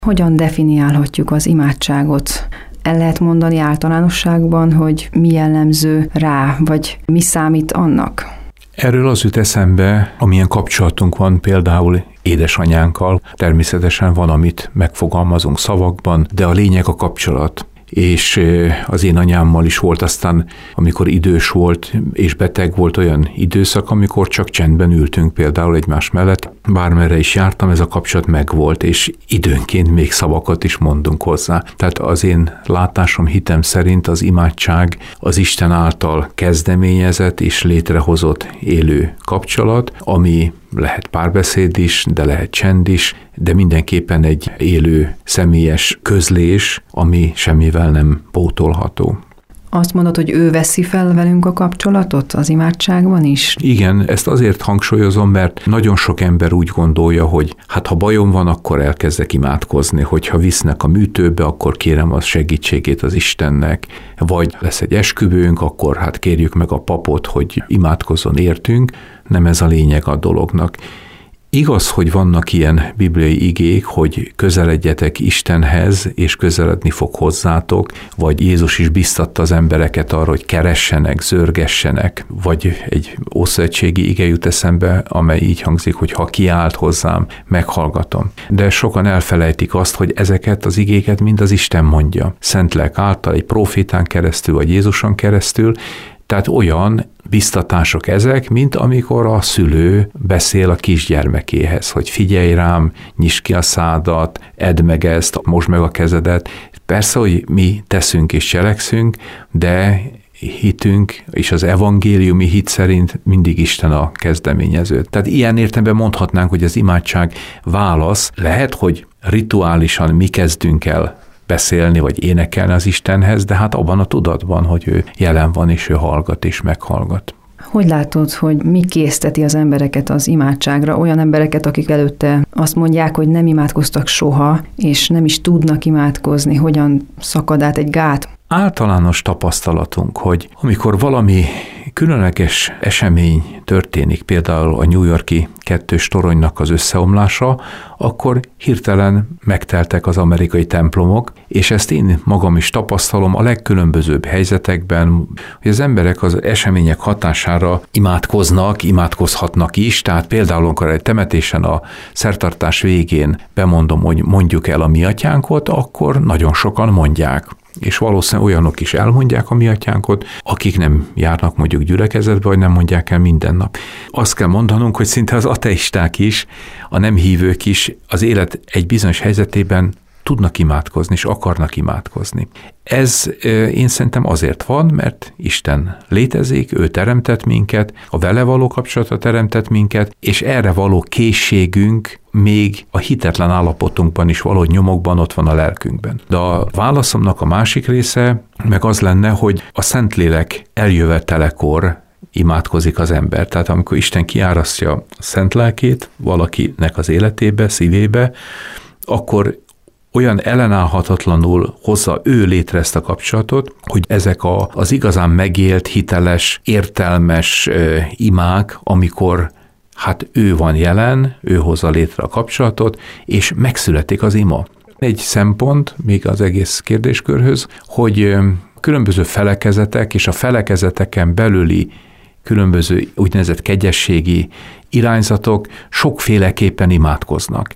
Hogyan definiálhatjuk az imádságot? El lehet mondani általánosságban, hogy mi jellemző rá, vagy mi számít annak? Erről az jut eszembe, amilyen kapcsolatunk van például édesanyánkkal. Természetesen van, amit megfogalmazunk szavakban, de a lényeg a kapcsolat. És az én anyámmal is volt aztán, amikor idős volt és beteg volt, olyan időszak, amikor csak csendben ültünk például egymás mellett. Bármerre is jártam, ez a kapcsolat megvolt, és időnként még szavakat is mondunk hozzá. Tehát az én látásom, hitem szerint az imádság az Isten által kezdeményezett és létrehozott élő kapcsolat, ami lehet párbeszéd is, de lehet csend is, de mindenképpen egy élő, személyes közlés, ami semmivel nem pótolható. Azt mondod, hogy ő veszi fel velünk a kapcsolatot az imádságban is? Igen, ezt azért hangsúlyozom, mert nagyon sok ember úgy gondolja, hogy hát ha bajom van, akkor elkezdek imádkozni, hogyha visznek a műtőbe, akkor kérem a segítségét az Istennek, vagy lesz egy esküvőnk, akkor hát kérjük meg a papot, hogy imádkozzon értünk. Nem ez a lényeg a dolognak. Igaz, hogy vannak ilyen bibliai igék, hogy közeledjetek Istenhez, és közeledni fog hozzátok, vagy Jézus is biztatta az embereket arra, hogy keressenek, zörgessenek, vagy egy ószövetségi ige jut eszembe, amely így hangzik, hogy ha kiált hozzám, meghallgatom. De sokan elfelejtik azt, hogy ezeket az igéket mind az Isten mondja. Szentlélek által, egy prófétán keresztül, vagy Jézuson keresztül. Tehát olyan biztatások ezek, mint amikor a szülő beszél a kisgyermekéhez, hogy figyelj rám, nyisd ki a szádat, edd meg ezt, mosd meg a kezedet. Persze, hogy mi teszünk és cselekszünk, de hitünk, és az evangéliumi hit szerint mindig Isten a kezdeményező. Tehát ilyen értelemben mondhatnánk, hogy az imádság válasz. Lehet, hogy rituálisan mi kezdünk el beszélni, vagy énekelni az Istenhez, de hát abban a tudatban, hogy ő jelen van, és ő hallgat és meghallgat. Hogy látod, hogy mi készteti az embereket az imádságra? Olyan embereket, akik előtte azt mondják, hogy nem imádkoztak soha, és nem is tudnak imádkozni. Hogyan szakad át egy gát? Általános tapasztalatunk, hogy amikor valami különleges esemény történik, például a New York-i 2. toronynak az összeomlása, akkor hirtelen megteltek az amerikai templomok, és ezt én magam is tapasztalom a legkülönbözőbb helyzetekben, hogy az emberek az események hatására imádkoznak, imádkozhatnak is, tehát például amikor egy temetésen a szertartás végén bemondom, hogy mondjuk el a mi atyánkot, akkor nagyon sokan mondják. És valószínűleg olyanok is elmondják a mi atyánkot, akik nem járnak mondjuk gyülekezetbe, vagy nem mondják el minden nap. Azt kell mondanunk, hogy szinte az ateisták is, a nem hívők is az élet egy bizonyos helyzetében tudnak imádkozni, és akarnak imádkozni. Ez én szerintem azért van, mert Isten létezik, ő teremtett minket, a vele való kapcsolata teremtett minket, és erre való készségünk még a hitetlen állapotunkban is valahogy nyomokban ott van a lelkünkben. De a válaszomnak a másik része meg az lenne, hogy a Szentlélek eljövetelekor imádkozik az ember. Tehát amikor Isten kiárasztja a szent lelkét valakinek az életébe, szívébe, akkor olyan ellenállhatatlanul hozza ő létre ezt a kapcsolatot, hogy ezek az igazán megélt, hiteles, értelmes imák, amikor hát ő van jelen, ő hozza létre a kapcsolatot, és megszületik az ima. Egy szempont, még az egész kérdéskörhöz, hogy különböző felekezetek és a felekezeteken belüli különböző úgynevezett kegyességi irányzatok sokféleképpen imádkoznak.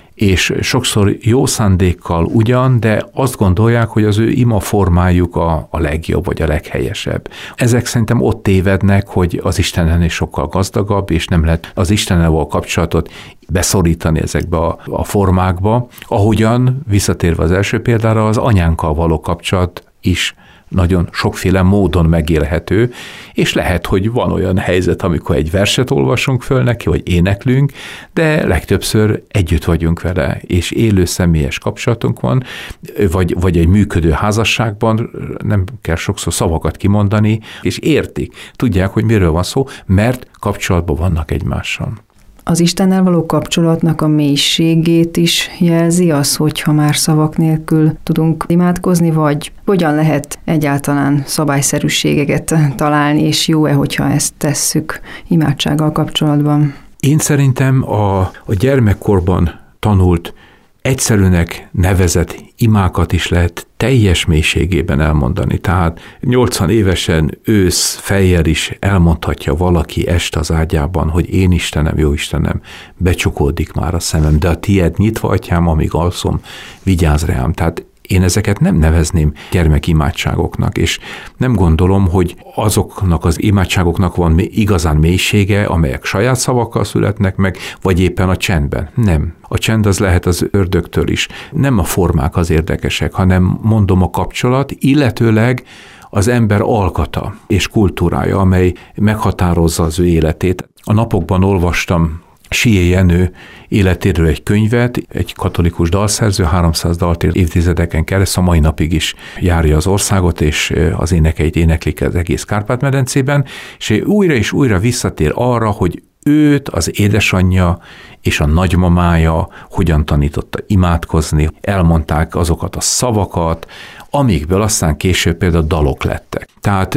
És sokszor jó szándékkal ugyan, de azt gondolják, hogy az ő ima formájuk a legjobb, vagy a leghelyesebb. Ezek szerintem ott tévednek, hogy az Istennel is sokkal gazdagabb, és nem lehet az Istennel való kapcsolatot beszorítani ezekbe a formákba, ahogyan, visszatérve az első példára, az anyánkkal való kapcsolat is nagyon sokféle módon megélhető, és lehet, hogy van olyan helyzet, amikor egy verset olvasunk föl neki, vagy éneklünk, de legtöbbször együtt vagyunk vele, és élő személyes kapcsolatunk van, vagy egy működő házasságban nem kell sokszor szavakat kimondani, és értik, tudják, hogy miről van szó, mert kapcsolatban vannak egymással. Az Istennel való kapcsolatnak a mélységét is jelzi az, hogyha már szavak nélkül tudunk imádkozni, vagy hogyan lehet egyáltalán szabályszerűségeket találni, és jó-e, hogyha ezt tesszük imádsággal kapcsolatban? Én szerintem a gyermekkorban tanult egyszerűnek nevezett imákat is lehet teljes mélységében elmondani. Tehát 80 évesen ősz fejjel is elmondhatja valaki este az ágyában, hogy én Istenem, jó Istenem, becsukódik már a szemem, de a tied nyitva, Atyám, amíg alszom, vigyázz rám. Tehát én ezeket nem nevezném gyermekimádságoknak, és nem gondolom, hogy azoknak az imádságoknak van igazán mélysége, amelyek saját szavakkal születnek meg, vagy éppen a csendben. Nem. A csend az lehet az ördögtől is. Nem a formák az érdekesek, hanem mondom a kapcsolat, illetőleg az ember alkata és kultúrája, amely meghatározza az ő életét. A napokban olvastam Sié Jenő életéről egy könyvet, egy katolikus dalszerző, 300 dalt évtizedeken keresztül, a mai napig is járja az országot, és az énekeit éneklik az egész Kárpát-medencében, és újra visszatér arra, hogy őt az édesanyja és a nagymamája hogyan tanította imádkozni, elmondták azokat a szavakat, amikből aztán később például dalok lettek. Tehát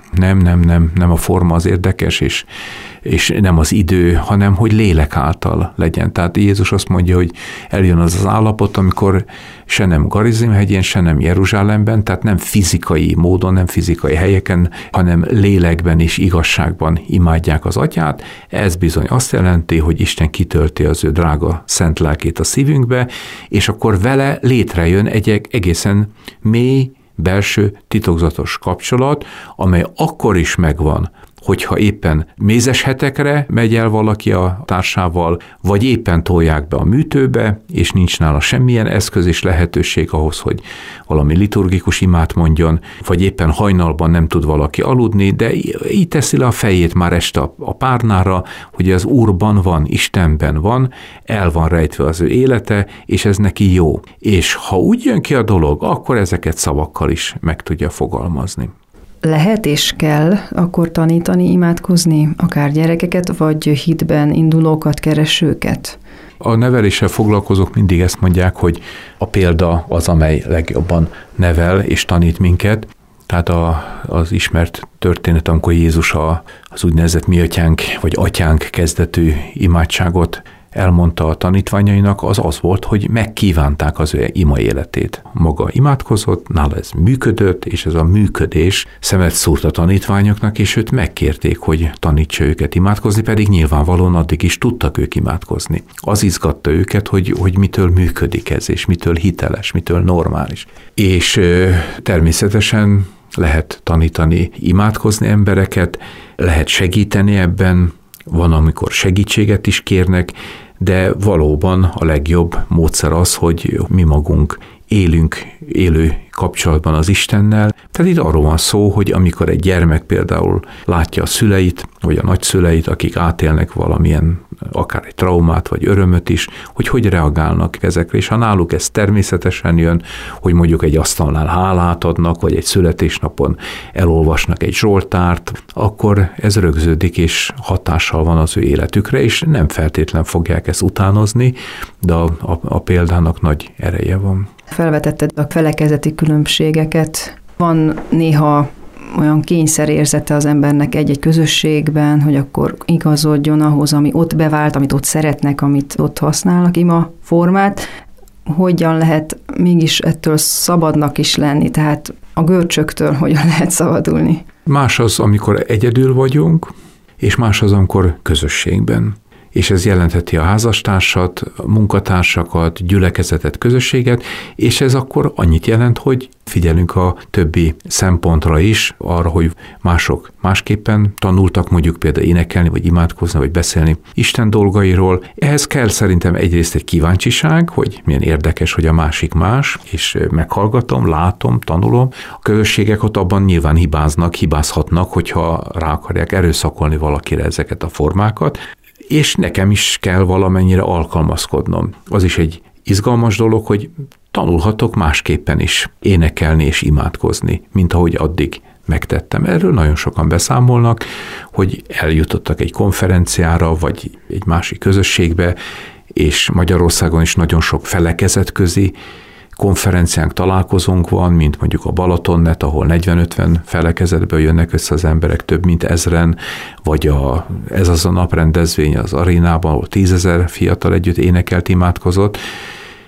nem a forma az érdekes, és nem az idő, hanem hogy lélek által legyen. Tehát Jézus azt mondja, hogy eljön az állapot, amikor se nem Garizim-hegyén, se nem Jeruzsálemben, tehát nem fizikai módon, nem fizikai helyeken, hanem lélekben és igazságban imádják az Atyát. Ez bizony azt jelenti, hogy Isten kitölti az ő drága szent lelkét a szívünkbe, és akkor vele létrejön egy egészen mély, belső, titokzatos kapcsolat, amely akkor is megvan, hogyha éppen mézes hetekre megy el valaki a társával, vagy éppen tolják be a műtőbe, és nincs nála semmilyen eszköz és lehetőség ahhoz, hogy valami liturgikus imát mondjon, vagy éppen hajnalban nem tud valaki aludni, de így teszi le a fejét már este a párnára, hogy az Úrban van, Istenben van, el van rejtve az ő élete, és ez neki jó. És ha úgy jön ki a dolog, akkor ezeket szavakkal is meg tudja fogalmazni. Lehet és kell akkor tanítani, imádkozni, akár gyerekeket, vagy hitben indulókat, keresőket? A neveléssel foglalkozók mindig ezt mondják, hogy a példa az, amely legjobban nevel és tanít minket. Tehát az ismert történet, amikor Jézus az úgynevezett mi atyánk, vagy atyánk kezdetű imádságot elmondta a tanítványainak, az volt, hogy megkívánták az ő ima életét. Maga imádkozott, nála ez működött, és ez a működés szemet szúrt a tanítványoknak, és őt megkérték, hogy tanítsa őket imádkozni, pedig nyilvánvalóan addig is tudtak ők imádkozni. Az izgatta őket, hogy mitől működik ez, és mitől hiteles, mitől normális. És természetesen lehet tanítani, imádkozni embereket, lehet segíteni ebben, van, amikor segítséget is kérnek, de valóban a legjobb módszer az, hogy mi magunk élő kapcsolatban az Istennel. Tehát itt arról van szó, hogy amikor egy gyermek például látja a szüleit, vagy a nagyszüleit, akik átélnek valamilyen, akár egy traumát, vagy örömöt is, hogy reagálnak ezekre, és ha náluk ez természetesen jön, hogy mondjuk egy asztalnál hálát adnak, vagy egy születésnapon elolvasnak egy zsoltárt, akkor ez rögződik, és hatással van az ő életükre, és nem feltétlen fogják ezt utánozni, de a példának nagy ereje van. Felvetetted a felekezeti különbségeket. Van néha olyan kényszerérzete az embernek egy-egy közösségben, hogy akkor igazodjon ahhoz, ami ott bevált, amit ott szeretnek, amit ott használnak, ima formát. Hogyan lehet mégis ettől szabadnak is lenni, tehát a görcsöktől hogyan lehet szabadulni? Más az, amikor egyedül vagyunk, és más az, amikor közösségben. És ez jelentheti a házastársat, a munkatársakat, gyülekezetet, közösséget, és ez akkor annyit jelent, hogy figyelünk a többi szempontra is, arra, hogy mások másképpen tanultak mondjuk például énekelni, vagy imádkozni, vagy beszélni Isten dolgairól. Ehhez kell szerintem egyrészt egy kíváncsiság, hogy milyen érdekes, hogy a másik más, és meghallgatom, látom, tanulom. A közösségek ott abban nyilván hibázhatnak, hogyha rá akarják erőszakolni valakire ezeket a formákat, és nekem is kell valamennyire alkalmazkodnom. Az is egy izgalmas dolog, hogy tanulhatok másképpen is énekelni és imádkozni, mint ahogy addig megtettem. Erről nagyon sokan beszámolnak, hogy eljutottak egy konferenciára, vagy egy másik közösségbe, és Magyarországon is nagyon sok felekezetközi konferenciánk, találkozónk van, mint mondjuk a Balatonnet, ahol 40-50 felekezetből jönnek össze az emberek, több mint 1000-en, vagy ez az a naprendezvény az arénában, ahol 10 000 fiatal együtt énekelt, imádkozott.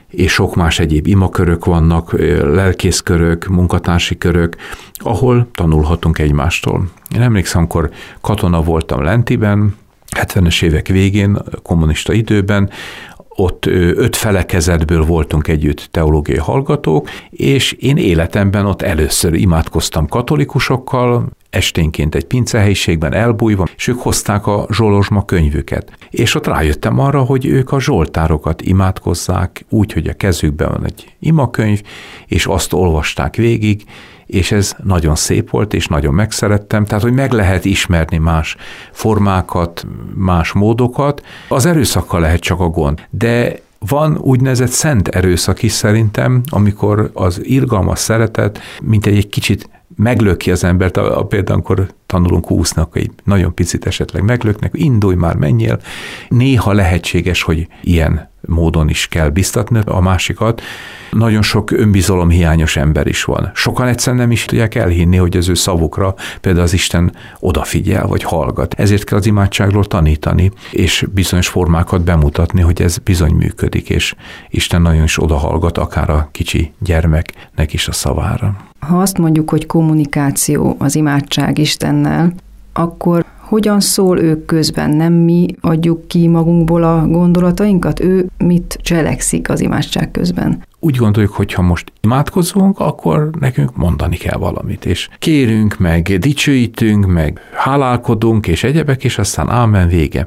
és sok más egyéb imakörök vannak, lelkészkörök, munkatársi körök, ahol tanulhatunk egymástól. Én emlékszem, amikor katona voltam Lentiben, 70-es évek végén, kommunista időben, ott 5 felekezetből voltunk együtt teológiai hallgatók, és én életemben ott először imádkoztam katolikusokkal, esténként egy pincehelyiségben elbújva, és ők hozták a Zsolozsma könyvüket. És ott rájöttem arra, hogy ők a zsoltárokat imádkozzák úgy, hogy a kezükben van egy imakönyv, és azt olvasták végig, és ez nagyon szép volt, és nagyon megszerettem, tehát, hogy meg lehet ismerni más formákat, más módokat. Az erőszakkal lehet csak a gond, de van úgynevezett szent erőszak is szerintem, amikor az irgalmas szeretet, mint egy kicsit meglöki az embert, például amikor tanulunk úsznak, egy nagyon picit esetleg meglöknek, indulj már, menjél. Néha lehetséges, hogy ilyen módon is kell biztatni a másikat. Nagyon sok önbizalomhiányos ember is van. Sokan egyszerűen nem is tudják elhinni, hogy az ő szavukra például az Isten odafigyel, vagy hallgat. Ezért kell az imádságról tanítani, és bizonyos formákat bemutatni, hogy ez bizony működik, és Isten nagyon is odahallgat, akár a kicsi gyermeknek is a szavára. Ha azt mondjuk, hogy kommunikáció az imádság Istennel, akkor hogyan szól ő közben? Nem mi adjuk ki magunkból a gondolatainkat? Ő mit cselekszik az imádság közben? Úgy gondoljuk, hogy ha most imádkozunk, akkor nekünk mondani kell valamit, és kérünk, meg dicsőítünk, meg hálálkodunk, és egyebek, és aztán ámen, vége.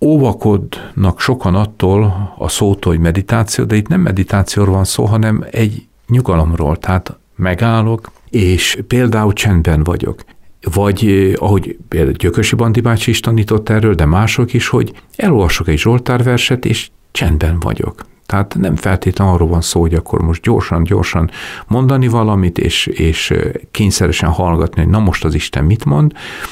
Óvakodnak sokan attól a szótól, hogy meditáció, de itt nem meditációról van szó, hanem egy nyugalomról, tehát megállok, és például csendben vagyok. Vagy ahogy például Gyökösi Bandi bácsi is tanított erről, de mások is, hogy elolvasok egy zsoltárverset, és csendben vagyok. Tehát nem feltétlenül arról van szó, hogy akkor most gyorsan mondani valamit, és kényszeresen hallgatni, hogy na most az Isten mit mond,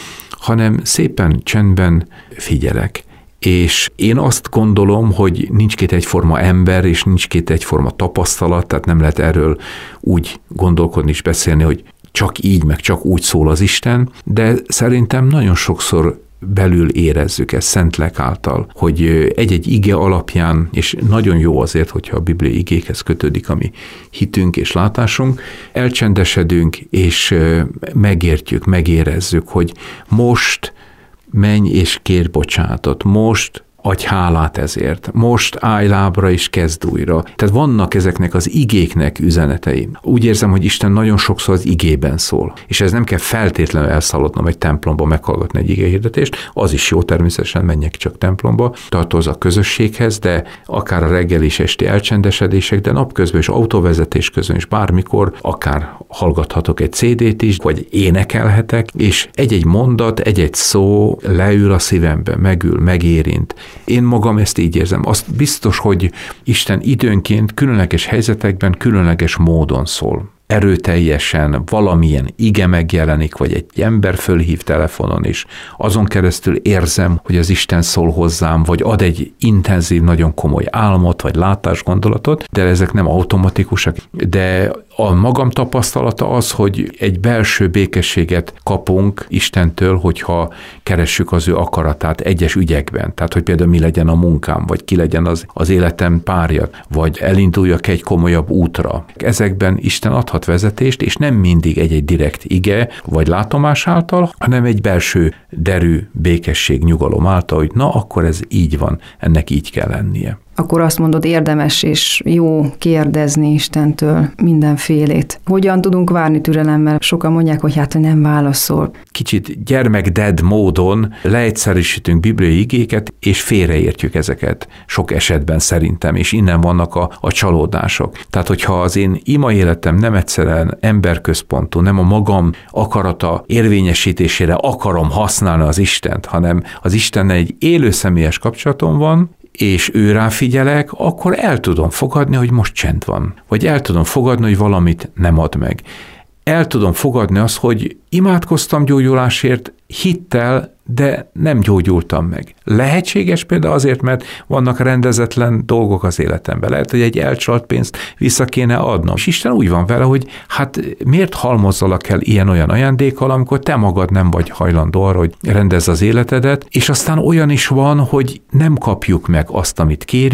hanem szépen csendben figyelek. És én azt gondolom, hogy nincs két egyforma ember, és nincs két egyforma tapasztalat, tehát nem lehet erről úgy gondolkodni és beszélni, hogy csak így, meg csak úgy szól az Isten, de szerintem nagyon sokszor belül érezzük ezt Szentlélek által, hogy egy-egy ige alapján, és nagyon jó azért, hogyha a bibliai igékhez kötődik a mi hitünk és látásunk, elcsendesedünk, és megértjük, megérezzük, hogy most menj és kérj bocsánatot, most adj hálát ezért, most állj lábra és kezd újra. Tehát vannak ezeknek az igéknek üzenetei. Úgy érzem, hogy Isten nagyon sokszor az igében szól, és ez nem kell feltétlenül elszaladnom egy templomba meghallgatni egy igéhirdetést, az is jó, természetesen menjek csak templomba, tartoz a közösséghez, de akár a reggel és esti elcsendesedések, de napközben és autóvezetés közben is bármikor, akár hallgathatok egy CD-t is, vagy énekelhetek, és egy-egy mondat, egy-egy szó leül a szívembe, megül, megérint. Én magam ezt így érzem. Azt biztos, hogy Isten időnként különleges helyzetekben különleges módon szól. Erőteljesen valamilyen ige megjelenik, vagy egy ember fölhív telefonon, és azon keresztül érzem, hogy az Isten szól hozzám, vagy ad egy intenzív, nagyon komoly álmot, vagy látásgondolatot, de ezek nem automatikusak. De a magam tapasztalata az, hogy egy belső békességet kapunk Istentől, hogyha keressük az ő akaratát egyes ügyekben. Tehát, hogy például mi legyen a munkám, vagy ki legyen az életem párja, vagy elinduljak egy komolyabb útra. Ezekben Isten adhat vezetést, és nem mindig egy direkt ige, vagy látomás által, hanem egy belső derű békesség, nyugalom által, hogy na, akkor ez így van, ennek így kell lennie. Akkor azt mondod, érdemes és jó kérdezni Istentől mindenfélét. Hogyan tudunk várni türelemmel? Sokan mondják, hogy hát, hogy nem válaszol. Kicsit gyermek-ded módon leegyszerűsítünk bibliai igéket, és félreértjük ezeket sok esetben szerintem, és innen vannak a csalódások. Tehát, hogyha az én ima életem nem egyszerűen emberközpontú, nem a magam akarata érvényesítésére akarom használni az Istent, hanem az Istennel egy élő személyes kapcsolatom van, és őrá figyelek, akkor el tudom fogadni, hogy most csend van. Vagy el tudom fogadni, hogy valamit nem ad meg. El tudom fogadni azt, hogy imádkoztam gyógyulásért hittel, de nem gyógyultam meg. Lehetséges például azért, mert vannak rendezetlen dolgok az életemben. Lehet, hogy egy elcsalt pénzt vissza kéne adnom. És Isten úgy van vele, hogy hát miért halmozzalak el ilyen-olyan ajándékkal, amikor te magad nem vagy hajlandó arra, hogy rendezz az életedet, és aztán olyan is van, hogy nem kapjuk meg azt, amit kérünk,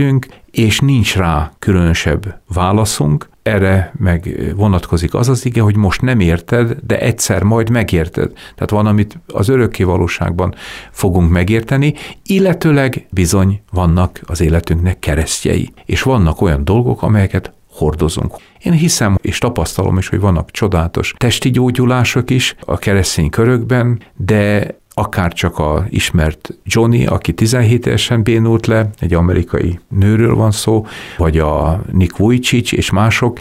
és nincs rá különösebb válaszunk. Erre meg vonatkozik az az ige, hogy most nem érted, de egyszer majd megérted. Tehát van, amit az örökké valóságban fogunk megérteni, illetőleg bizony vannak az életünknek keresztjei, és vannak olyan dolgok, amelyeket hordozunk. Én hiszem és tapasztalom is, hogy vannak csodálatos testi gyógyulások is a keresztény körökben, de akár csak a ismert Johnny, aki 17 évesen bénult le, egy amerikai nőről van szó, vagy a Nick Vujicic és mások,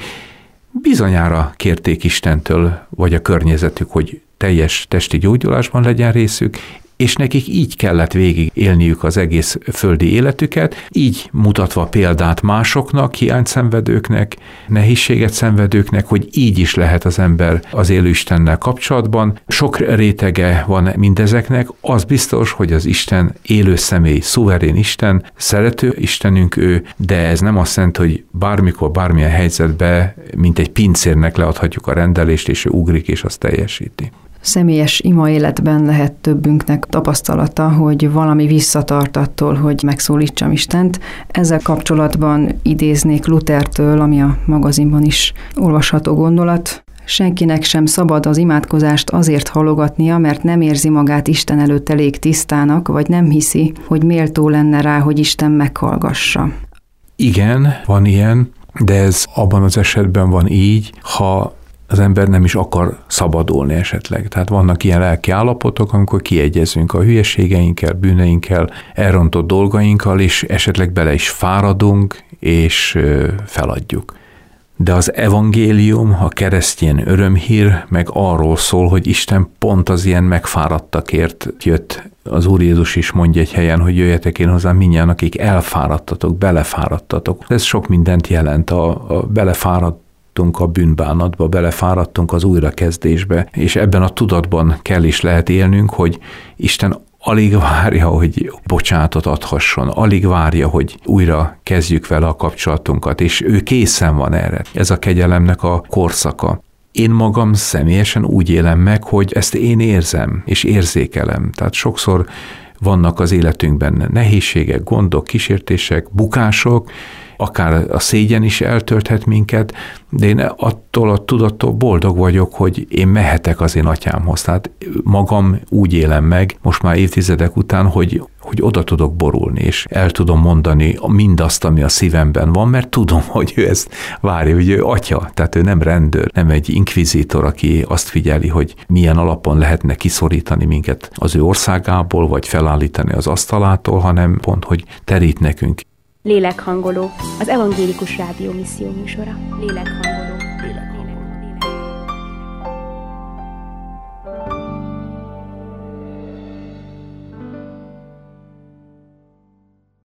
bizonyára kérték Istentől, vagy a környezetük, hogy teljes testi gyógyulásban legyen részük, és nekik így kellett végig élniük az egész földi életüket, így mutatva példát másoknak, hiányt szenvedőknek, nehézséget szenvedőknek, hogy így is lehet az ember az élő Istennel kapcsolatban. Sok rétege van mindezeknek, az biztos, hogy az Isten élő személy, szuverén Isten, szerető Istenünk ő, de ez nem azt jelenti, hogy bármikor, bármilyen helyzetben, mint egy pincérnek leadhatjuk a rendelést, és ő ugrik, és azt teljesíti. Személyes ima életben lehet többünknek tapasztalata, hogy valami visszatart attól, hogy megszólítsam Istent. Ezzel kapcsolatban idéznék Luthertől, ami a magazinban is olvasható gondolat. Senkinek sem szabad az imádkozást azért halogatnia, mert nem érzi magát Isten előtt elég tisztának, vagy nem hiszi, hogy méltó lenne rá, hogy Isten meghallgassa. Igen, van ilyen, de ez abban az esetben van így, ha az ember nem is akar szabadulni esetleg. Tehát vannak ilyen lelki állapotok, amikor kiegyezünk a hülyeségeinkkel, bűneinkkel, elrontott dolgainkkal, és esetleg bele is fáradunk, és feladjuk. De az evangélium, a keresztény örömhír meg arról szól, hogy Isten pont az ilyen megfáradtakért jött. Az Úr Jézus is mondja egy helyen, hogy jöjjetek én hozzám mindjárt, akik elfáradtatok, belefáradtatok. Ez sok mindent jelent, a belefáradt a bűnbánatba, belefáradtunk az újrakezdésbe, és ebben a tudatban kell is lehet élnünk, hogy Isten alig várja, hogy bocsánatot adhasson, alig várja, hogy újra kezdjük vele a kapcsolatunkat, és ő készen van erre. Ez a kegyelemnek a korszaka. Én magam személyesen úgy élem meg, hogy ezt én érzem, és érzékelem. Tehát sokszor vannak az életünkben nehézségek, gondok, kísértések, bukások, akár a szégyen is eltölthet minket, de én attól a tudattól boldog vagyok, hogy én mehetek az én atyámhoz. Tehát magam úgy élem meg, most már évtizedek után, hogy oda tudok borulni, és el tudom mondani mindazt, ami a szívemben van, mert tudom, hogy ő ezt várja, hogy ő atya, tehát ő nem rendőr, nem egy inkvizítor, aki azt figyeli, hogy milyen alapon lehetne kiszorítani minket az ő országából, vagy felállítani az asztalától, hanem pont, hogy terít nekünk. Lélekhangoló, az Evangélikus Rádió misszió műsora. Lélekhangoló.